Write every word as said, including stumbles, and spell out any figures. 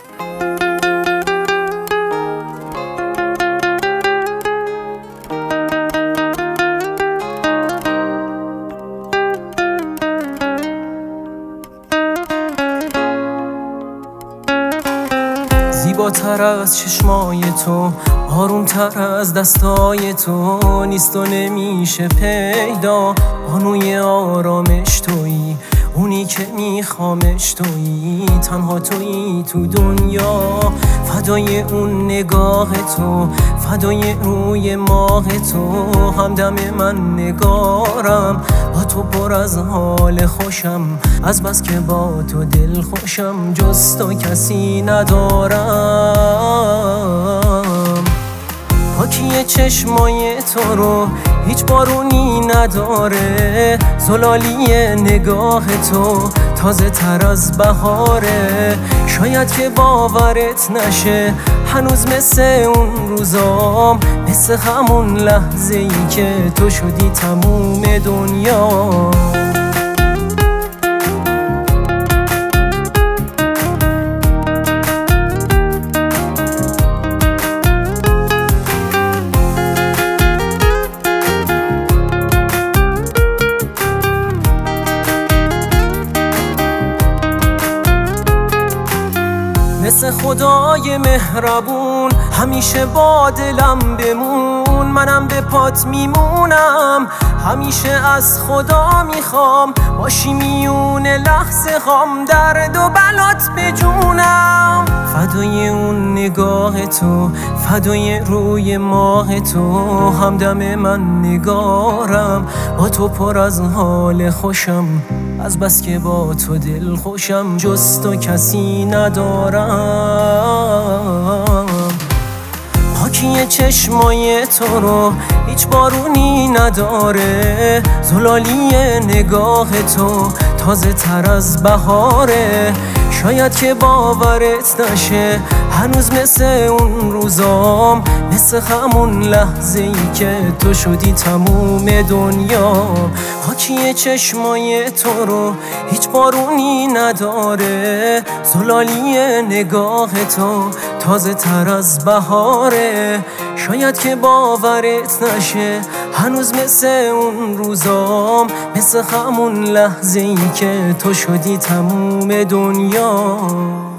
زیباتر از چشمای تو، آرومتر از دستای تو، نیست و نمیشه پیدا. بانوی آرامش تویی، اونی که میخوامش تویی، تنها تویی تو دنیا. فدای اون نگاه تو، فدای روی ماه تو، همدم من نگارم. با تو پر از حال خوشم، از بس که با تو دل خوشم، جز تو کسی ندارم. پاکی چشمای تو رو هیچ بارونی نداره، زلالی نگاه تو تازه تر از بهاره. شاید که باورت نشه هنوز مثل اون روزام، مثل همون لحظه ای که تو شدی تموم دنیا. مثل خدای مهربون همیشه با دلم بمون، منم به پات میمونم. همیشه از خدا میخوام باشی میون لحظه هام، درد و بلات بجونم. فدای اون نگاه تو، فدای روی ماه تو، همدم من نگارم. با تو پر از حال خوشم، از بس که با تو دل خوشم، جز تو کسی ندارم. پاکی چشمای تو رو هیچ بارونی نداره، زلالی نگاه تو تازه تر از بهاره. شاید که باورت نشه هنوز مثل اون روزام، مثل همون لحظه ای که تو شدی تموم دنیا. پاکی چشمای تو رو هیچ بارونی نداره، زلالی نگاه تو تازه تر از بهاره. شاید که باورت نشه هنوز مثل اون روزام، مثل همون لحظه ای که تو شدی تموم دنیا.